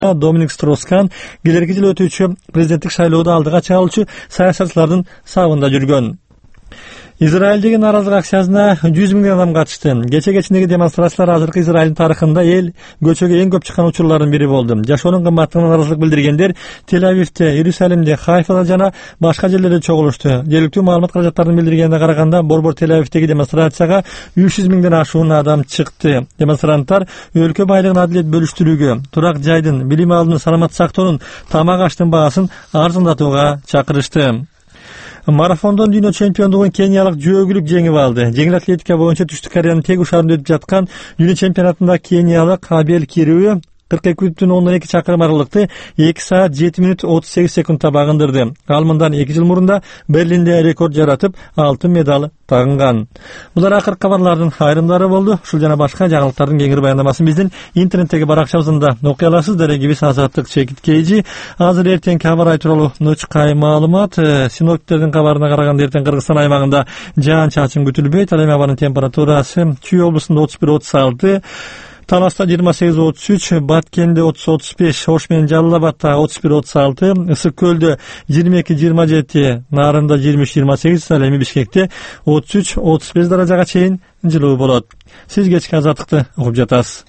Доминик Строскан келерки жыл өтүүчү президенттик шайлоодо алдыга чыгуучу саясатчылардын сабында жүргөн. Израилдеги нааразылык акциясына 100 миңден адам катышты. Кече-кечиндеги демонстрациялар азыркы Израилдин тарыхында эл көчөгө эң көп чыккан учурлардын бири болду. Жашоонун кымбаттыгына нааразылык билдиргендер Тель-Авивде, Иерусалимде, Хайфада жана башка жерлерде чогулушту. Жергиликтүү маалымат каражаттарынын билдиргенине караганда, борбор Тель-Авивдеги демонстрацияга 300 миңден ашуун адам чыкты. Демонстранттар өлкө байлыгын адилет бөлүштүрүүгө, турак жайдын, билим алуунун, саламат сактоонун, тамак аштын баасын арзандатууга чакырышты. Марафондон дүйнө чемпиондугун кениялык жөөгүлүк жеңип алды. Жеңил атлетика боюнча Түштүк Кореянын Тегу шаарында өтүп жаткан дүйнө чемпионатында кениялык Абель Кирүү 42,2 чакырым аралыкты 2 саат 7 мүнөт 38 секундта багындырды. Ал мындан 2 жыл мурунда Берлинде рекорд жаратып, алтын медаль тагынган. Булар акыркы кабарлардын айрымдары болду. Ушул жана башка жаңылыктардын кеңири баяндамасын биздин интернеттеги баракчабызда окуй аласыз. Дарегибиз Азаттык Чекиткейжи. Азыр эртеңки аба ырайы тууралуу нычкай маалымат. Синоптиктердин кабарына караганда эртең Кыргызстан аймагында жаан-чачын күтүлбөйт. Ал эми абанын температурасы Чүй облусунда 31-36, Таласта 28-33, Баткенде 30-35, Ош менен Жалал Абадта 31-36, Ысык Көлдө 22-27, Нарында 23-28, ал эми Бишкекте 33-35 даражага чейин жылуу болот. Сиз кечки Азаттыкты угуп жатасыз.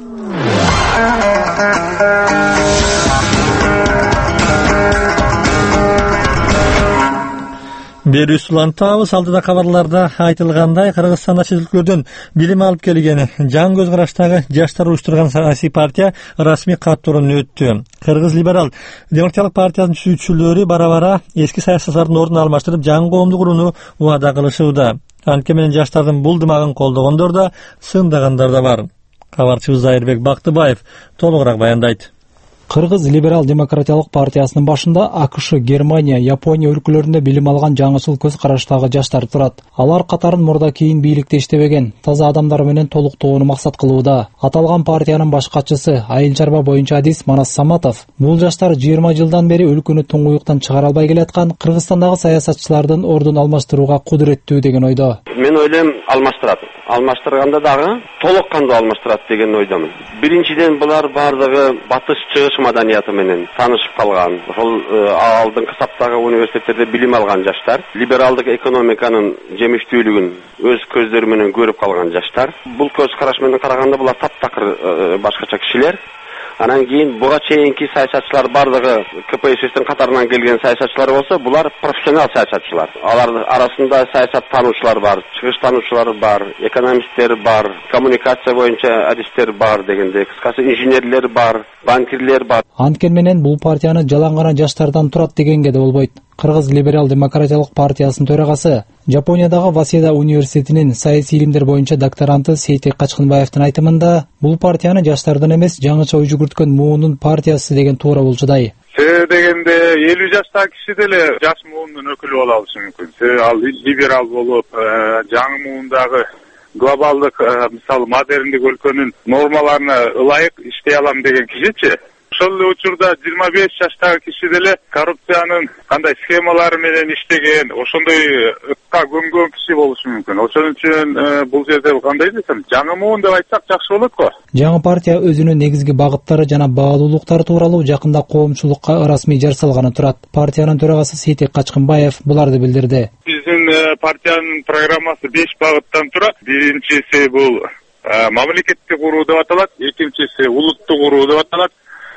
Бери улантабыз. Алдыда кабарларда айтылгандай, Кыргызстанда чет өлкөлөрдөн билим алып келген жаңы көз караштагы жаштар уюштурган саясий партия расмий каттоорун өттү. Кыргыз либерал демократиялык партиянын түзүүчүлөрү бара-бара эски саясаттардын ордун алмаштырып, жаңы коомду курууну убада кылышууда. Анткени менен жаштардын бул дымагын колдогондор да, сындагандар да бар. Кабарчыбыз Айырбек Бактыбаев толугураак баяндайт. Кыргыз либерал демократиялык партиясынын башында АКШ, Германия, Япония өлкөлөрүндө билим алган жаңычыл көз караштагы жаштар турат. Алар катарын мурда кийин бийликте иштебеген таза адамдар менен толуктоону максат кылууда. Аталган партиянын баш катчысы айыл чарба боюнча адис Манас Саматов бул жаштар 20 жылдан бери өлкөнү туңгуюктан чыгара албай келаткан кыргызстандагы саясатчылардын ордун алмаштырууга кудуреттүү деген ойдо. Мен ойлойм, алмаштырат. Алмаштырганда дагы толук кандуу алмаштырат деген ойдомун. Биринчиден булар бардыгы батыш чыгыш маданияты менен таанышып калган. Ошол алдыңкы саптагы университеттерде билим алган жаштар, либералдык экономиканын жемиштүүлүгүн өз көздөрү менен көрүп калган жаштар. Бул көз караш менен караганда булар таптакыр башкача кишилер. Анан кийин буга чейинки саясатчылар бардыгы КПССтин катарынан келген саясатчылар болсо, булар профессионал саясатчылар. Алардын арасында саясаттануучулар бар, чыгыштануучулар бар, экономисттер бар, коммуникация боюнча адистер бар дегенде, кыскасы инженерлер бар, банкирлер бар. Анткени менен бул партияны жалаң гана жаштардан турат дегенге да болбойт. Кыргыз либерал демократиялык партиясынын төрагасы, Жапониядагы Васеда университетинин саясий илимдер боюнча докторанты Сейтек Качкынбаевдин айтымында, бул партияны жаштардан эмес, жаңыча ой жүгүрткөн муунун партиясы деген туура болчудай. Себеби дегенде 50 жаштагы киши деле жаш муунун өкүлү боло алышы мүмкүн. Себеби ал либерал болуп, жаңы муундагы глобалдык, мисалы модерндик өлкөнүн нормаларына ылайык иштей алам деген кишичи. Ошол учурда 25 жаштагы киши деле коррупциянын кандай схемалары менен иштеген, ошондой ыкка көнгөн киши болушу мүмкүн. Ошон үчүн бул жерде кандай десем, жаңы муун деп айтсак жакшы болот го. Жаңы партия өзүнүн негизги багыттары жана баалуулуктары тууралуу жакында коомчулукка расмий жар салганы турат. Партиянын төрагасы Сейтек Качкынбаев буларды билдирди. Биздин партиянын программасы 5 багыттан турат. Биринчиси бул мамлекетти куруу деп аталат, экинчиси улутту куруу деп аталат.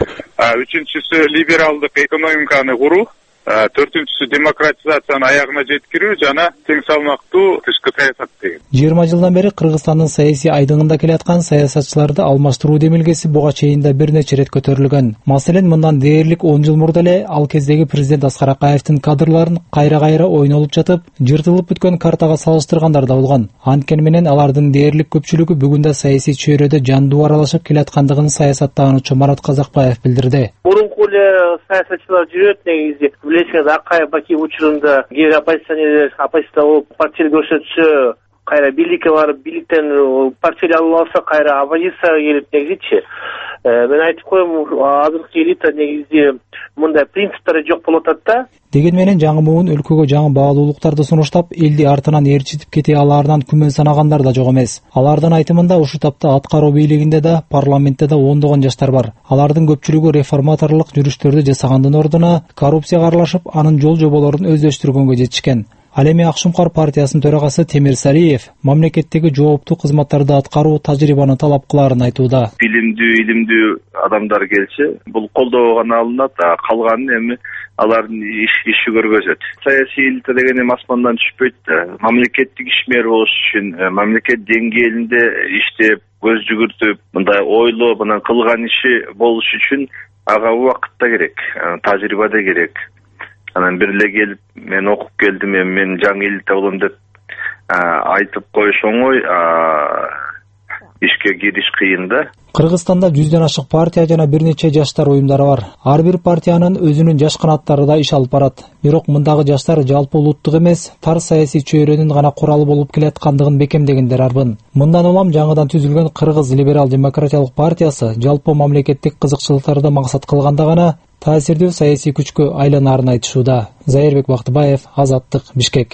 Үчүнчүсү либералдык экономиканы куруу, төртүнчүсү демократизациянын аягына жеткирүү жана тең салмактуу тышкы саясат деген. 20 жылдан бери Кыргызстандын саясий айдыңында келаткан саясатчыларды алмаштыруу демилгеси буга чейин да бир нече рет көтөрүлгөн. Маселен, мындан дээрлик 10 жыл мурда эле ал кездеги президент Аскар Акаевдин кадрларын кайра-кайра ойнолуп жатып, жыртылып бүткөн картага салыштыргандар да болгон. Анткени менен алардын дээрлик көпчүлүгү бүгүндө саясий чөйрөдө жандуу аралашып келаткандыгын саясаттануучу Марат Казакбаев билдирди. Мурунку эле саясатчылар жүрөт негизи. Билесиңер, Акаев Баки учурунда кээ оппозиционерлер оппозицияда болуп партия көрсөтсө, кайра бийликке барып бийликтен портфель алып алса кайра оппозицияга келип негизичи мен айтып коем, азыркы элита негизи мындай принциптери жок болуп атат да. Деген менен жаңы муун өлкөгө жаңы баалуулуктарды сунуштап, элди артынан ээрчитип кете алаарынан күмөн санагандар да жок эмес. Алардын айтымында ушу тапта аткаруу бийлигинде да, парламентте да ондогон жаштар бар. Алардын көпчүлүгү реформаторлук жүрүштөрдү жасагандын ордуна коррупцияга аралашып, анын жол жоболорун өздөштүргөнгө жетишкен. Ал эми Ак Шуңкар партиясынын төрагасы Темир Сариев мамлекеттеги жооптуу кызматтарды аткаруу тажрыйбаны талап кылаарын айтууда. Илимдүү адамдар келсе, бул колдоо гана алынат, калганын эми алардын иши көргөзөт. Саясий элита деген эми асмандан түшпөйт да. Мамлекеттик ишмер болуш үчүн, мамлекет деңгээлинде иштеп, көз жүгүртүп, мындай ойлоп, анан кылган иши болуш үчүн ага убакыт да керек, тажрыйба да керек. Анан бир эле келип, мен окуп келдим, мен жаңы элита болом деп айтып коюш оңой, ишке кириш кыйын да. Кыргызстанда 100дөн ашык партия жана бир нече жаштар уюмдары бар. Ар бир партиянын өзүнүн жаш канаттары да иш алып барат. Бирок мындагы жаштар жалпы улуттук эмес, тар саясий чөйрөнүн гана куралы болуп келаткандыгын бекемдегендер арбын. Мындан улам жаңыдан түзүлгөн Кыргыз либерал-демократиялык партиясы жалпы мамлекеттик кызыкчылыктарды максат кылганда гана таасирдүү саясий күчкө айланаарын айтышууда. Зайырбек Бактыбаев, Азаттык, Бишкек.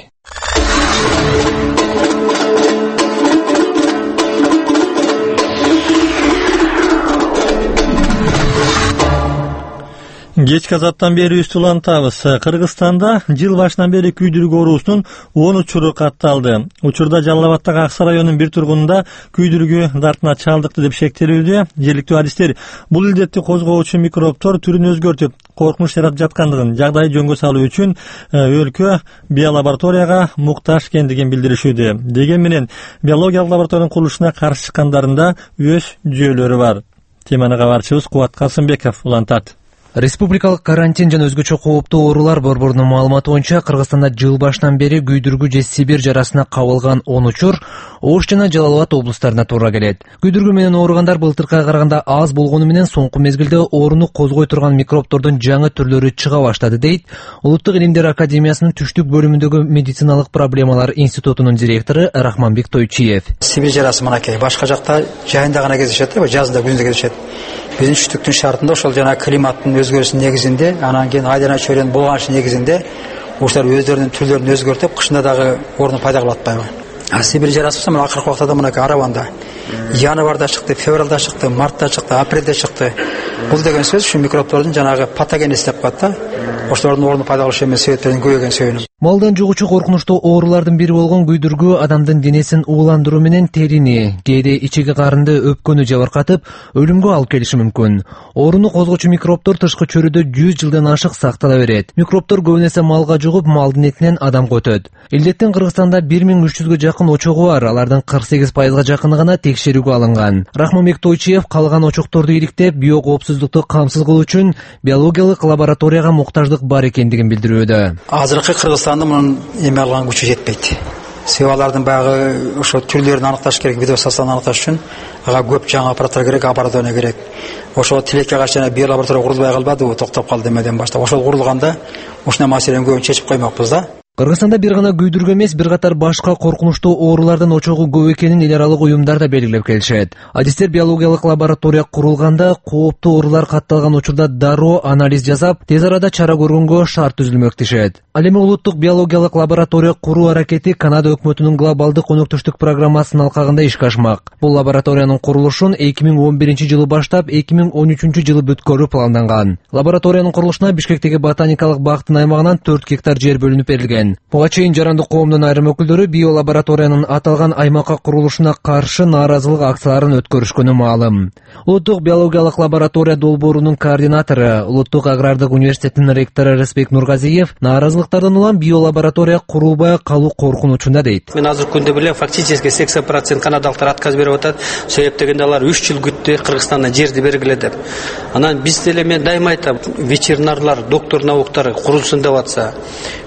Кечки азаттан бери үстү улантабыз. Кыргызстанда жыл башынан бери күйдүргү оорусунун 10 учуру катталды. Учурда Жалал Абадтагы Аксай районунун бир тургунунда күйдүргү дартына чалдыкты деп шектелүүдө. Жергиликтүү адистер бул илдетти козгоочу микробтор түрүн өзгөртүп, коркунуч жаратып жаткандыгын, жагдайды жөнгө салуу үчүн өлкө биолабораторияга муктаж экендигин билдиришүүдө. Деген менен биологиялык лабораториянын курулушуна каршы чыккандарында өз жүйөлөрү бар. Теманы кабарчыбыз Кубат Касымбеков улантат. Республикалык карантин жана өзгөчө кооптуу оорулар борборунун маалыматы боюнча Кыргызстанда жыл башынан бери күйдүргү же Сибир жарасына кабылган 10 учур Ош жана Жалал Абад облустарына туура келет. Күйдүргү менен ооругандар былтыркыга караганда аз болгону менен соңку мезгилде ооруну козгой турган микробтордун жаңы түрлөрү чыга баштады дейт Улуттук илимдер академиясынын түштүк бөлүмүндөгү медициналык проблемалар институтунун директору Рахманбек Тойчиев. Сибир жарасы мынакей, башка жакта жайында гана кездешет, жазында күндө кездешет. Биздин түштүктүн шартында ошол жана климаттын өзгөрүшүнүн негизинде, анан кийин айдана чөйрөнүн булганышынын негизинде ушулар өздөрүнүн түрлөрүн өзгөртүп, кышында дагы ордун пайда кылып атпайбы. Сибир жарасы болсо акыркы убакта мынакей араванда январда чыкты, февралда чыкты, мартта чыкты, апрелде чыкты. Бул деген сөз ушу микробтордун жанагы патогенеси деп коет да. Ошолордун ордун пайда кылышы эмес себептерин көбөйгөн сөйүнүп. Малдан жугучу коркунучтуу оорулардын бири болгон күйдүргү адамдын денесин ууландыруу менен терини, кээде ичеги карынды өпкөнү жабыркатып, өлүмгө алып келиши мүмкүн. Ооруну козгоочу микробтор тышкы чөйрөдө 100 жылдан ашык сактала берет. Микробтор көбүн эсе малга жугуп, малдын этинен адамга өтөт. Илдеттин Кыргызстанда 1300гө жакын очогу бар, алардын 48%га жакыны гана текшерүүгө алынган. Рахманбек Тойчиев калган очокторду иликтеп, биокоопсуздукту камсыз кылуу үчүн биологиялык лабораторияга муктаждык бар экендигин билдирүүдө. Азыркы Кыргызстанда мунун эме алган күчү жетпейт. Себеби алардын баягы ошо түрлөрүн аныкташ керек, видео составын аныкташ үчүн ага көп жаңы аппараттар керек, аппаратура керек. Ошо тилекке каршы жана биолаборатория курулбай калбады, токтоп калды эмеден баштап. Ошол курулганда ушундай маселенин көбүн чечип коймокпуз да. Кыргызстанда бир гана күйдүргү эмес, бир катар башка коркунучтуу оорулардын очогу көп экенин эл аралык уюмдар да белгилеп келишет. Адистер биологиялык лаборатория курулганда кооптуу оорулар катталган учурда дароо анализ жасап, тез арада чара көргөнгө шарт түзүлмөк дешет. Ал эми улуттук биологиялык лаборатория куруу аракети Канада өкмөтүнүн глобалдык өнөктөштүк программасынын алкагында ишке ашмак. Бул лабораториянын курулушун 2011-жылы баштап 2013-жылы бүткөрүү планданган. Лабораториянын курулушуна Бишкектеги ботаникалык бактын аймагынан 4 гектар жер бөлүнүп берилген. Буга чейин жарандык коомдун айрым өкүлдөрү биолабораториянын аталган аймакка курулушуна каршы нааразылык акцияларын өткөрүшкөнү маалым. Улуттук биологиялык лаборатория долбоорунун координатору, Улуттук агрардык университетинин ректору Рысбек Нургазиев нааразылыктардан улам биолаборатория курулбай калуу коркунучунда дейт. Мен азыр күндө билем, фактически 80% канадалыктар отказ берип атат. Себеп дегенде алар 3 жыл күттү Кыргызстандан жерди бергиле деп. Анан биз деле мен дайыма айтам, ветеринарлар, доктор науктары курулсын деп атса,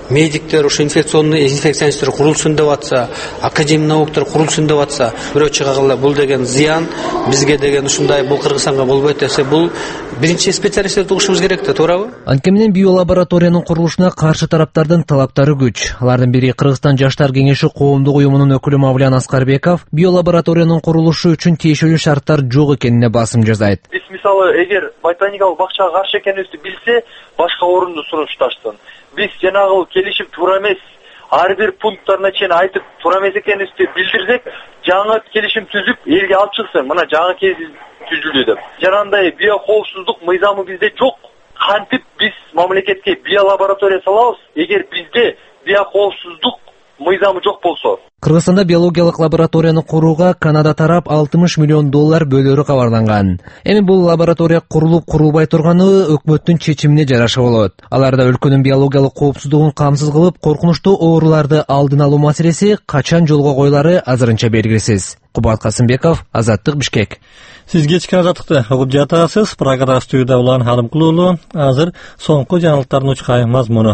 медиктер, ушу инфекционисттер курулсун деп атса, академия науктар курулсун деп атса, бирөө чыга калса бул деген зыян, бизге деген ушундай бул Кыргызстанга болбойт десе, бул биринчи специалисттерди угушубуз керек да, туурабы? Анткени менен биолабораториянын курулушуна каршы тараптардын талаптары күч. Алардын бири Кыргызстан жаштар кеңеши коомдук уюмунун өкүлү Мавлян Аскарбеков биолабораториянын курулушу үчүн тиешелүү шарттар жок экенине басым жасайт. Биз мисалы эгер ботаникалык бакчага каршы экенибизди билсе, башка орунду сунушташтын. Биз жанагы келишим туура эмес, ар бир пункттарына чейин айтып туура эмес экенибизди билдирсек, жаңы келишим түзүп элге алып чыксын. Мына жаңы келишим түзүлдү деп. Жанагындай биокоопсуздук мыйзамы бизде жок. Кантип биз мамлекетке биолаборатория салабыз, эгер бизде биокоопсуздук мыйзамы жок болсо? Кыргызстанда биологиялык лабораторияны курууга Канада тарап $60 миллион бөлөрү кабарланган. Эми бул лаборатория курулуп курулбай турганы өкмөттүн чечимине жараша болот. Аларда өлкөнүн биологиялык коопсуздугун камсыз кылып, коркунучтуу ооруларды алдын алуу маселеси качан жолго коюлары азырынча белгисиз. Кубат Касымбеков, Азаттык, Бишкек. Сиз кечки азаттыкты угуп жатасыз. Программа студияда Улан Халымкул уулу. Азыр соңку жаңылыктардын учкай мазмуну.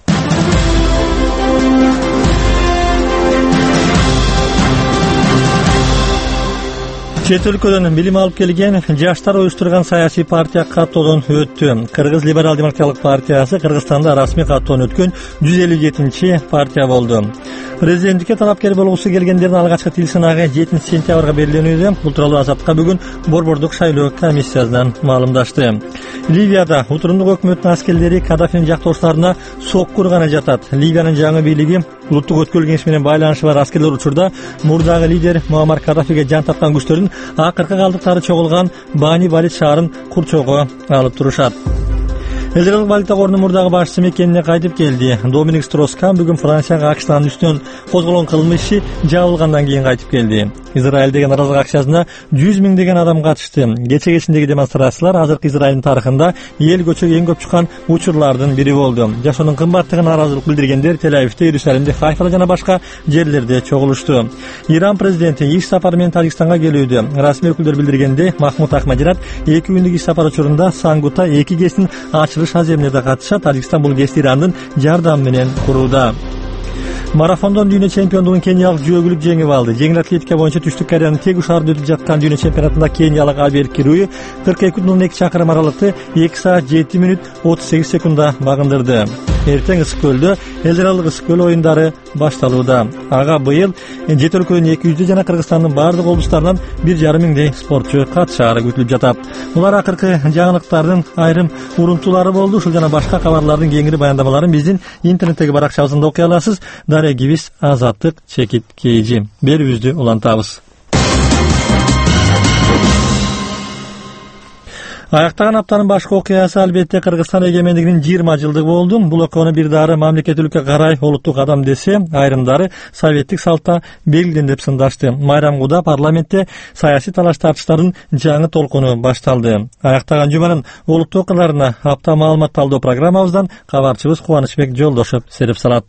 Чет өлкөдөн билим алып келген жаштар уюштурган саясий партия каттоодон өттү. Кыргыз либерал-демократиялык партиясы Кыргызстанда расмий каттоодон өткөн 157-чи партия болду. Президенттикке талапкер болгусу келгендердин алгачкы тил сынагы 7-сентябрга белгиленүүдө. Бул тууралуу Азаттыкка бүгүн Борбордук шайлоо комиссиясынан маалымдашты. Ливияда утурундук өкмөттүн аскерлери Каддафинин жактоочуларына сокку урганы жатат. Ливиянын жаңы бийлиги улуттук өткөл кеңеши менен байланышы бар аскерлер учурда мурдагы лидер Муаммар Каддафиге жан тапкан күчтөрдүн акыркы калдыктары чогулган Бани Валид шаарын курчоого алып турушат. Израилдик валюта корунун мурдагы башчысы мекенине кайтып келди. Доминик Строскан бүгүн Францияга АКШнын үстүнөн козголгон кылмыш иши жабылгандан кийин кайтып келди. Израиль деген наразылык акциясына 100 миңдеген адам катышты. Кечиндеги демонстрациялар азыркы Израилдин тарыхында эл көчөгө эң көп чыккан учурлардын бири болду. Жашоонун кымбаттыгына наразылык билдиргендер Тель-Авивде, Иерусалимде, Хайфада жана башка жерлерде чогулушту. Иран президенти иш сапары менен Тажикстанга келүүдө. Расмий өкүлдөр билдиргендей, Махмуд Ахмадират 2 күндүк иш сапары учурунда Сангута 2 кесин ачылыш аземинде катышат. Тажикстан бул кести Ирандын жардамы менен курууда. Марафондон дүйнө чемпиондугун кениялык жөөгүлүк жеңип алды. Жеңил атлетика боюнча Түштүк Кореянын Тегу шаарында өтүп жаткан дүйнө чемпионатында кениялык Абель Кируи 42,2 чакырым аралыкты 2 саат 7 мүнөт 38 секундда багындырды. Эртең Ысык көлдө эл аралык Ысык көл оюндары башталууда. Ага быйыл жет өлкөнүн 200 жана Кыргызстандын бардык облустарынан 1,5 миңдей спортчу катышаары күтүлүп жатат. Булар акыркы жаңылыктардын айрым урунтуулары болду. Ушул жана башка кабарлардын кеңири баяндамаларын биздин интернеттеги баракчабызда окуй аласыз. Гибис Азаттык чекит кейжи. Берүүбүздү улантабыз. Аяктаган аптанын башкы окуясы албетте Кыргызстан эгемендигинин 20 жылдыгы болду. Бул окууну бир дары мамлекеттүүлүккө карай улуттук кадам десе, айрымдары советтик салтта белгиленди деп сындашты. Майрамгуда парламентте саясий талаш-тартыштардын жаңы толкуну башталды. Аяктаган жуманын улуттук окууларына апта маалымат талдоо программабыздан кабарчыбыз Кубанычбек Жолдошев серип салат.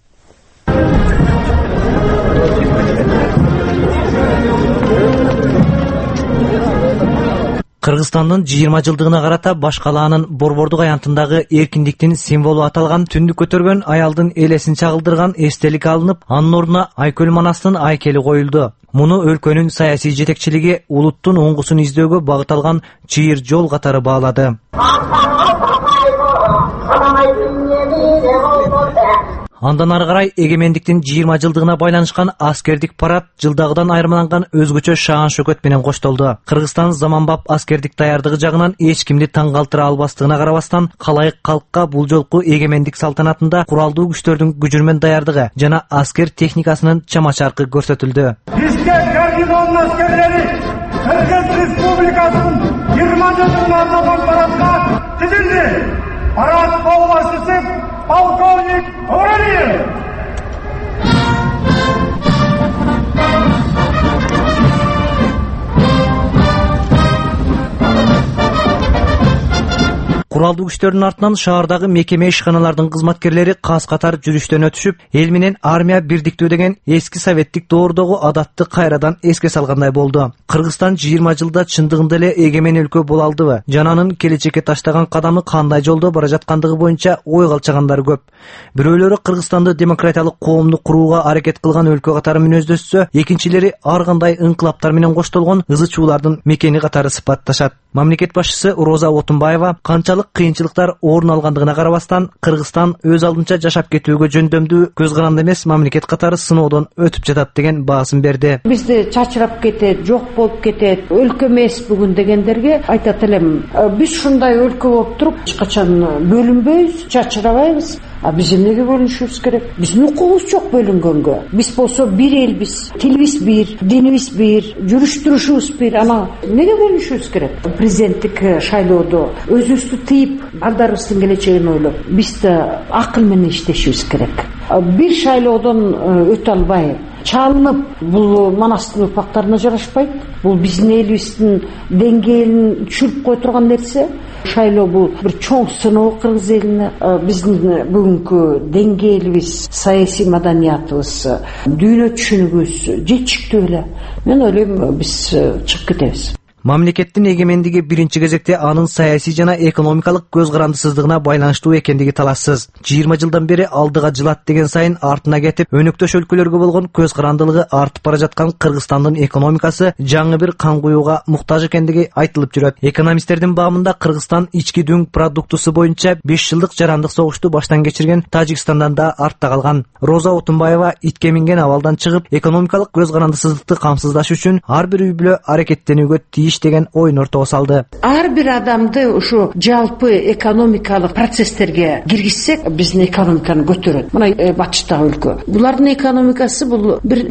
Кыргызстандын 20 жылдыгына карата баш калаанын Борбордук аянтындагы эркиндиктин символу аталган түндүк көтөргөн аялдын элесин чагылдырган эстелик алынып, анын ордуна Айкөл Манастын айкели коюлду. Муну өлкөнүн саясий жетекчилиги улуттун оңгусун издөөгө багыт алган чыйыр жол катары баалады. Андан ары карай эгемендиктин 20 жылдыгына байланышкан аскердик парад жылдагыдан айырмаланган өзгөчө шаан шөкөт менен коштолду. Кыргызстан заманбап аскердик даярдыгы жагынан эч кимди таң калтыра албастыгына карабастан, калайык калкка бул жолку эгемендик салтанатында куралдуу күчтөрдүн күжүрмөн даярдыгы жана аскер техникасынын чама-чаркы көрсөтүлдү. Бизге гарнизон аскерлери Кыргыз Республикасынын 20 жылдыгына арналган парадка тизилди. Парад колбасчысы полковник Оралиев. Куралдуу күчтөрдүн артынан шаардагы мекеме ишканалардын кызматкерлери каз катар жүрүштөн өтүшүп, эл менен армия бирдиктүү деген эски советтик доордогу адатты кайрадан эске салгандай болду. Кыргызстан 20 жылда чындыгында эле эгемен өлкө боло алдыбы? Жананын келечекке таштаган кадамы кандай жолдо бара жаткандыгы боюнча ой калчагандар көп. Бирөөлөрү Кыргызстанды демократиялык коомду курууга аракет кылган өлкө катары мүнөздөшсө, экинчилери ар кандай инкылаптар менен коштолгон ызы-чуулардын мекени катары сыпатташат. Мамлекет башчысы Роза Отунбаева канчалык кыйынчылыктар орун алгандыгына карабастан, Кыргызстан өз алдынча жашап кетүүгө жөндөмдүү көз каранды эмес мамлекет катары сыноодон өтүп жатат деген баасын берди. Бизде чачырап кетет, жок болуп кетет, өлкө эмес бүгүн дегендерге айтат элем, биз ушундай өлкө болуп туруп, эч качан бөлүнбөйбүз, чачырабайбыз. Биз эмнеге бөлүнүшүбүз керек? Биздин укугубуз жок бөлүнгөнгө. Биз болсо бир элбиз, тилибиз бир, динибиз бир, жүрүш-турушубуз бир. Ана эмнеге бөлүнүшүбүз керек? Президенттик шайлоодо өзүбүздү тыйып, балдарыбыздын келечегин ойлоп, биз да акыл менен иштешибиз керек. Бир шайлоодон өтө албай чалынып, бул Манастын упактарына жарашпайт. Бул биздин элибиздин деңгээлин түшүрүп кое турган нерсе. Шайлоо бул бир чоң сыноо кыргыз элине. Биздин бүгүнкү деңгээлибиз, саясий маданиятыбыз, дүйнө түшүнүгүбүз жетиштүү эле. Мен ойлойм, биз чыгып кетебиз. Мамлекеттин эгемендиги биринчи кезекте анын саясий жана экономикалык көз карандысыздыгына байланыштуу экендиги талашсыз. 20 жылдан бери алдыга жылат деген сайын артына кетип, өнөктөш өлкөлөргө болгон көз карандылыгы артып бара жаткан Кыргызстандын экономикасы жаңы бир кан куюуга муктаж экендиги айтылып жүрөт. Экономисттердин баамында Кыргызстан ички дүң продуктусу боюнча 5 жылдык жарандык согушту баштан кечирген Тажикстандан да артта калган. Роза Отунбаева итке минген абалдан чыгып, экономикалык көз карандысыздыкты камсыздаш үчүн ар бир үй бүлө аракеттенүүгө тийиш деген оюн ортого салды. Ар бир адамды ушу жалпы экономикалык процесстерге киргизсек, биздин экономиканы көтөрөт. Мына батыштагы өлкө. Булардын экономикасы бул бир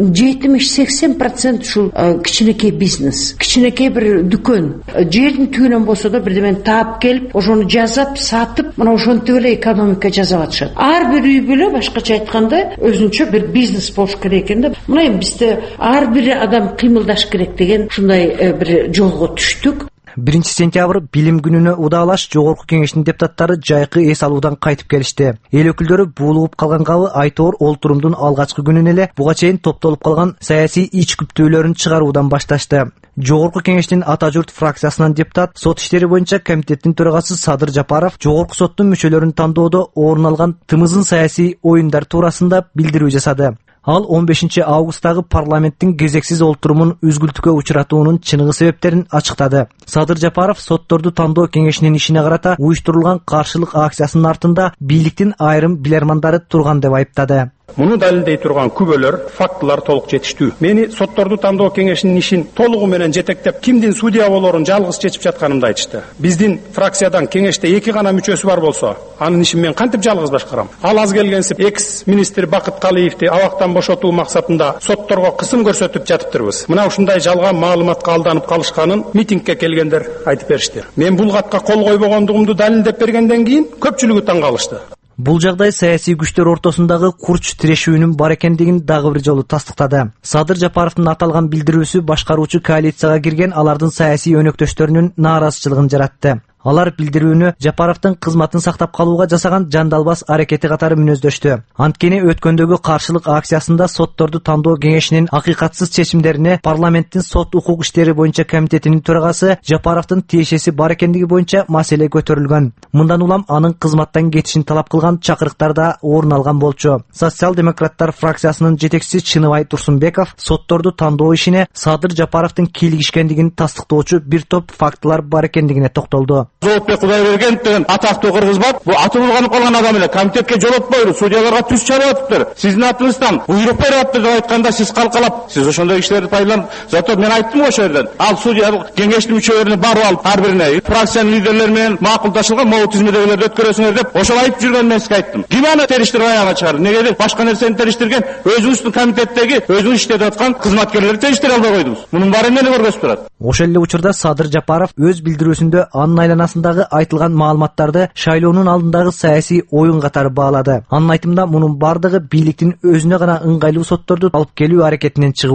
70-80% ушул кичинекей бизнес, кичинекей бир дүкөн. Жердин түбүнөн болсо да бирдемени таап келип, ошону жазап, сатып, мына ошентип эле экономика жасап атышат. Ар бир үй бүлө башкача айтканда өзүнчө бир бизнес болуш керек экен да. Мына бизде ар бир адам кыймылдаш керек деген ушундай бир жолго түштүк. 1 сентябрь билим күнүнө удаалаш Жогорку кеңештин депутаттары жайкы эс алуудан кайтып келишти. Эл өкүлдөрү буулугуп калган кабы Айтор олтурумдун алгачкы күнүнө эле буга чейин топтолуп калган саясий ич күптөөлөрүн чыгаруудан башташты. Жогорку кеңештин Ата журт фракциясынан депутат, сот иштери боюнча комитеттин төрагасы Садыр Жапаров Жогорку соттун мүчөлөрүн тандоодо орун алган тымызын саясий оюндар туурасында билдирүү жасады. Ал 15 августтагы парламенттин кезексиз олтурумун үзгүлтүккө учуратуунун чыныгы себептерин ачыктады. Садыр Жапаров сотторду тандоо кеңешинин ишине карата уюштурулган каршылык акциясынын артында бийликтин айрым билермандары турган деп айыптады. Муну далилдей турган күбөлөр, фактылар толук жетиштүү. Мени сотторду тандоо кеңешинин ишин толугу менен жетектеп, кимдин судья болорун жалгыз чечип жатканымды айтышты. Биздин фракциядан кеңеште 2 гана мүчөсү бар болсо, анын ишин мен кантип жалгыз башкарам? Ал аз келгенсип экс-министр Бакыт Калиевди абактан бошотуу максатында сотторго кысым көрсөтүп жатыптырбыз. Мына ушундай жалган маалыматка алданып калышканын митингге келгендер айтып беришти. Мен бул катка кол койбогондугумду далилдеп бергенден кийин көпчүлүгү таң калышты. Бул жагдай саясий күчтөр ортосундагы курч тирешүүнүн бар экендигин дагы бир жолу тастыктады. Садыр Жапаровдун аталган билдирүүсү башкаруучу коалицияга кирген алардын саясий өнөктөштөрүнүн нааразычылыгын жаратты. Алар билдирүүнү Жапаровдун кызматын сактап калууга жасаган жандалбас аракети катары мүнөздөштү. Анткени өткөндөгү каршылык акциясында сотторду тандоо кеңешинин акыйкатсыз чечимдерине парламенттин сот укук иштери боюнча комитетинин төрагасы Жапаровдун тиешеси бар экендиги боюнча маселе көтөрүлгөн. Мындан улам анын кызматтан кетишин талап кылган чакырыктар да орун алган болчу. Социал-демократтар фракциясынын жетекчиси Чыныбай Турсунбеков сотторду тандоо ишине Садыр Жапаровдун кийлигишкендигин тастыктоочу бир топ фактылар бар экендигине токтолду. Жоопбек Кудайбергенов деген атактуу кыргызбат, бул аты булганып калган адам эле комитетке жолотпойбу, судьяларга түз чарып атыптыр. Сиздин атыңыздан буйрук берип атыптыр деп айтканда сиз калкалап, сиз ошондой кишилерди пайдаланып, зато мен айттым ошол жерден. Ал судьялык кеңештин мүчөлөрүнү барып алып, ар бирине фракциянын лидерлери менен макулдашылган могу тизмедегилерди өткөрөсүңөр деп ошол айтып жүргөн мен сизге айттым. Ким аны териштирип аягына чыгарды? Неге деп башка нерсени териштирген өзүңүздүн комитеттеги, өзүңүз иштеп аткан кызматкерлерди териштире албай койдуңуз. Мунун баары эмнени көргөзүп турат? Ошол эле учурда Садыр Жапаров өз билдирүүсүндө анын айланасындагы айтылган маалыматтарды шайлоонун алдындагы саясий оюн катары баалады. Анын айтымында мунун бардыгы бийликтин өзүнө гана ыңгайлуу сотторду алып келүү аракетинен чыгууда.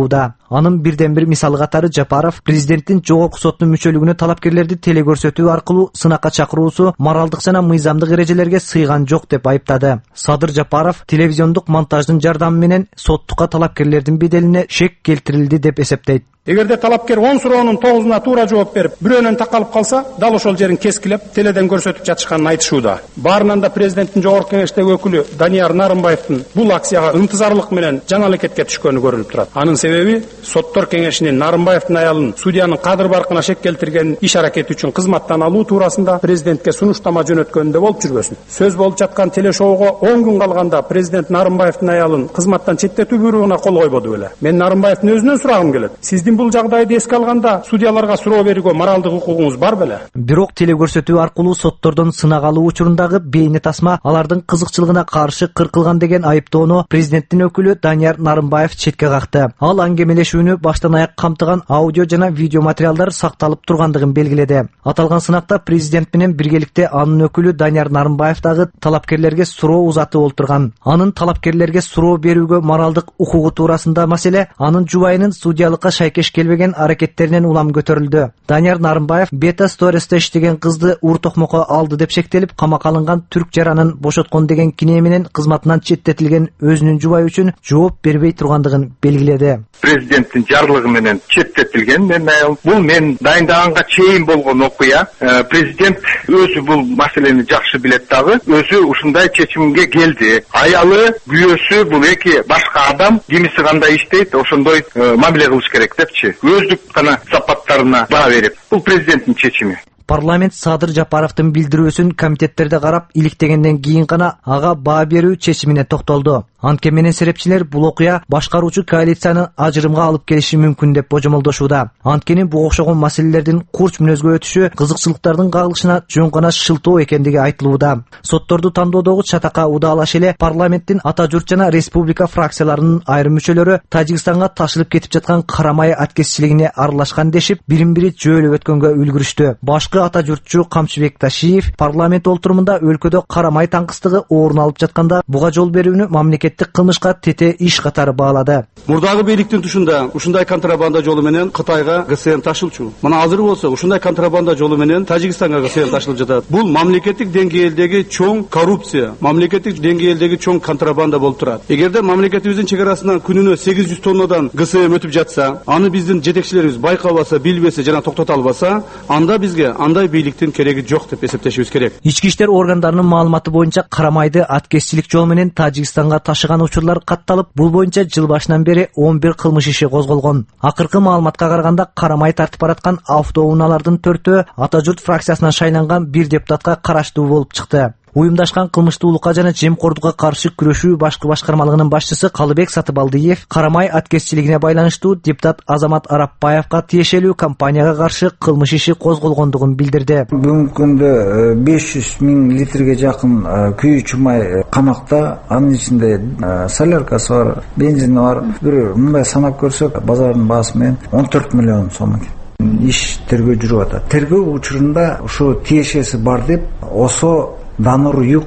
Анын бирден бир мисалы катары Жапаров президенттин жогорку соттун мүчөлүгүнө талапкерлерди телекөрсөтүү аркылуу сынакка чакыруусу моралдык жана мыйзамдык эрежелерге сыйган жок деп айыптады. Садыр Жапаров телевизиондук монтаждын жардамы менен соттукка талапкерлердин беделине шек келтирилди деп эсептейт. Эгерде талапкер 10 суроонун 9-уна туура жооп берип, бирөөнөн такалып калса, дал ошол жерин кескилеп, теледен көрсөтүп жатышканын айтышууда. Баарынан да президенттин жогорку кеңештеги өкүлү Данияр Нарымбаевдин бул акцияга ынтызарлык менен жаңы аракетке түшкөнү көрүлүп турат. Анын себеби соттор кеңешинин Нарымбаевдин аялын судьянын кадыр баркына шек келтирген иш аракети үчүн кызматтан алуу туурасында президентке сунуштама жөнөткөнүндө болуп жүрбөсүн. Сөз болуп жаткан телешоуга 10 күн калганда президент Нарымбаевдин аялын кызматтан четтетүү буйругуна кол койбоду беле. Мен Нарымбаевдин өзүнөн сурагым келет. Сиздин бул жагдайды эске алганда судьяларга суроо берүүгө моралдык укугуңуз бар беле? Бирок телекөрсөтүү аркылуу соттордон сынак алуу учурундагы бейне тасма алардын кызыкчылыгына каршы кыркылган деген айыптоону президенттин өкүлү Данияр Нарымбаев четке какты. Ал аңгемелешүүнү баштан аяк камтыган аудио жана видео материалдар сакталып тургандыгын белгиледи. Аталган сынакта президент менен биргеликте анын өкүлү Данияр Нарымбаев дагы талапкерлерге суроо узатып олтурган. Анын талапкерлерге суроо берүүгө моралдык укугу туурасында маселе анын жубайынын судьялыкка шайкеш келбеген аракеттеринен улам көтөрүлдү. Данияр Нарымбаев Бета Стористе иштеген кызды ур токмокко алды деп шектелип, камакка алынган түрк жаранын бошоткон деген кине менен кызматынан четтетилген өзүнүн жубайы үчүн жооп бербей тургандыгын белгиледи. Президенттин жарлыгы менен четтетилген бул мен дайындаганга чейин болгон окуя. Президент өзү бул маселени жакшы билет дагы, өзү ушундай чечимге келди. Аялы, күйөөсү бул эки башка адам, кимиси кандай иштейт, ошондой мамиле кылыш керек депчи. Өздүк гана сапаттарына баа берип, бул президенттин чечими. Парламент Садыр Жапаровдун билдирүүсүн комитеттерде карап иликтегенден кийин гана ага баа берүү чечимине токтолду. Анткени менен серепчилер бул окуя башкаруучу коалицияны ажырымга алып келиши мүмкүн деп божомолдошууда. Анткени буга окшогон маселелердин курч мүнөзгө өтүшү кызыкчылыктардын кагылышына жөн гана шылтоо экендиги айтылууда. Сотторду тандоодогу чатакка удаалаш эле парламенттин ата журт жана республика фракцияларынын айрым мүчөлөрү Тажикстанга ташылып кетип жаткан Карамай аткезчилигине аралашкан дешип, бирин-бири жөөлөп өткөнгө үлгүрүштү. Башкы ата журтчу Камчыбек Ташиев парламент олтурумунда өлкөдө Карамай таңкыстыгы орун алып жатканда буга жол берүүнү мамлекеттик кылмышка тете иш катары баалады. Мурдагы бийликтин тушунда ушундай контрабанда жолу менен Кытайга ГСМ ташылчу. Мына азыр болсо ушундай контрабанда жолу менен Тажикстанга ГСМ ташылып жатат. Бул мамлекеттик деңгээлдеги чоң коррупция, мамлекеттик деңгээлдеги чоң контрабанда болуп турат. Эгерде мамлекетибиздин чек арасынан күнүнө 800 тоннадан ГСМ өтүп жатса, аны биздин жетекчилерибиз байкабаса, билбесе жана токтото албаса, анда бизге андай бийликтин кереги жок деп эсептешибиз керек. Ички иштер органдарынын маалыматы боюнча Карамайды аткезчилик жол менен Тажикстанга ташыган учурлар катталып, бул боюнча жыл башынан бери 11 кылмыш иши козголгон. Акыркы маалыматка караганда Карамай тартып бараткан автоунаалардын 4-өө ата журт фракциясынан шайланган бир депутатка караштуу болуп чыкты. Уюмдашкан кылмыштуулукка жана жемкордукка каршы күрөшүү башкы башкармалыгынын башчысы Калыбек Сатыбалдиев Карамай аткезчилигине байланыштуу депутат Азамат Арапбаевка тиешелүү компанияга каршы кылмыш иши козголгондугун билдирди. Бүгүнкү күндө 500 миң литрге жакын күйүүчү май камакта, анын ичинде соляркасы бар, бензини бар. Бир мындай санап көрсөк, базардын баасы менен 14 миллион сом экен. Иш тергөө жүрүп атат. Тергөө учурунда ушу тиешеси бар деп ОСО Данур Юг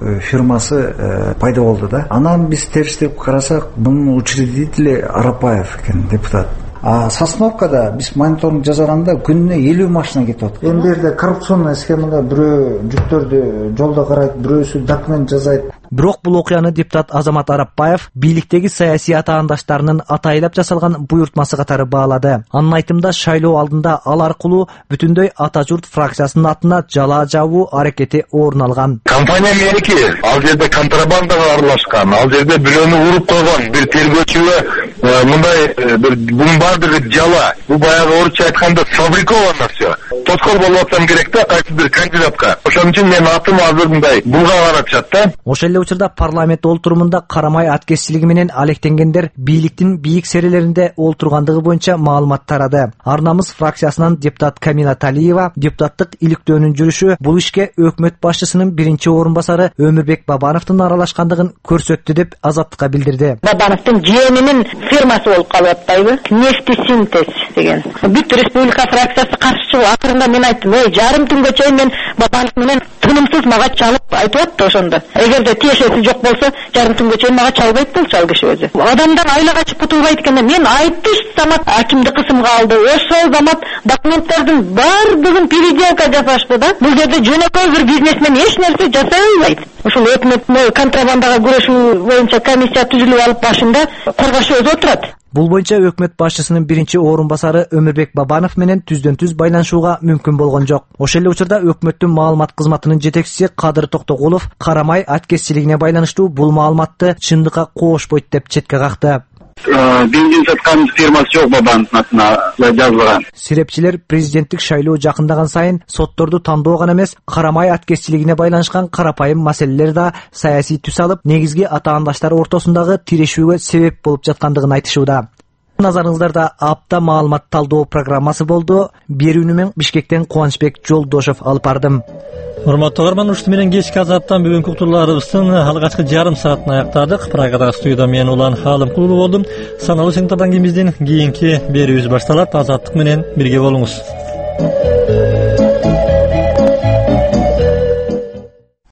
фирмасы пайда болду да. Анан биз териштирип карасак, бунун учредители Арапаев экен, депутат. Сосновкада биз мониторинг жасаганда күнүнө 50 машина кетип атат. Эми жерде коррупционный схемада бирөө жүктөрдү жолдо карайт, бирөөсү документ жасайт. Бирок бул окуяны депутат Азамат Арапбаев бийликтеги саясий атаандаштарынын атайлап жасалган буйртмасы катары баалады. Анын айтымында шайлоо алдында ал аркылуу бүтүндөй ата журт фракциясынын атына жалаа жабуу аракети орун алган. Компания меники ал жерде контрабандага аралашкан, ал жерде бирөөнү уруп койгон, бир тергөөчүгө мындай бунун баардыгы жала. Бул баягы орусча айтканда сфабриковано все. Тоскоол болуп атсам керек да кайсы бир кандидатка. Ошон үчүн мен атым азыр мындай булгаган атышат да. Ошол эле учурда парламент олтурумунда Карамай аткезчилиги менен алектенгендер бийликтин бийик серелеринде олтургандыгы боюнча маалымат тарады. Арнамыз фракциясынан депутат Камила Талиева депутаттык иликтөөнүн жүрүшү бул ишке өкмөт башчысынын биринчи орун басары Өмүрбек Бабановдун аралашкандыгын көрсөттү деп Азаттыкка билдирди. Бабановдун жээнинин фирмасы болуп калып атпайбы? Нефтесинтез деген. Бүт республика фракциясы каршы чыгып, акырында мен айттым, жарым түнгө чейин мен Бабанов менен тынымсыз мага чалып айтып атты ошондо. Эгерде тиешеси жок болсо жарым түнгө чейин мага чалбайт болчу ал киши өзү. Адамдан айлага чыгып кутулбайт экен. Мен 60 замат акимди кысымга алды. Ошол замат документтердин бардыгын переделка жасашты да. Бул жерде жөнөкөй бир бизнесмен эч нерсе жасай албайт. Ушул өкмөт контрабандага күрөшүү боюнча комиссия түзүлүп алып башында коргош өзү отурат. Бул боюнча өкмөт башчысынын биринчи орун басары Өмүрбек Бабанов менен түздөн-түз байланышууга мүмкүн болгон жок. Ошол эле учурда өкмөттүн маалымат кызматынын жетекчиси Кадыр Токтогулов карамай аткезчилигине байланыштуу бул маалыматты чындыкка коошпойт деп четке какты. Бензин саткан фирмасы жок Бабановдун атына жазылган. Сирепчилер президенттик шайлоо жакындаган сайын сотторду тандоо гана эмес, карамай аткезчилигине байланышкан карапайым маселелер да саясий түс алып, негизги атаандаштар ортосундагы тирешүүгө себеп болуп жаткандыгын айтышууда. Назарыңыздарда апта маалымат талдоо программасы болду. Берүүнү мен Бишкектен Кубанычбек Жолдошов алып бардым. Урматтуу көрөрман, ушул менен кечки азаттан бүгүнкү уктурларыбыздын алгачкы жарым саатын аяктадык. Прагада студияда мен Улан Халымкулов болдум. Саналуу сыйынтардан кийин биздин кийинки берүүбүз башталат. Азаттык менен бирге болуңуз.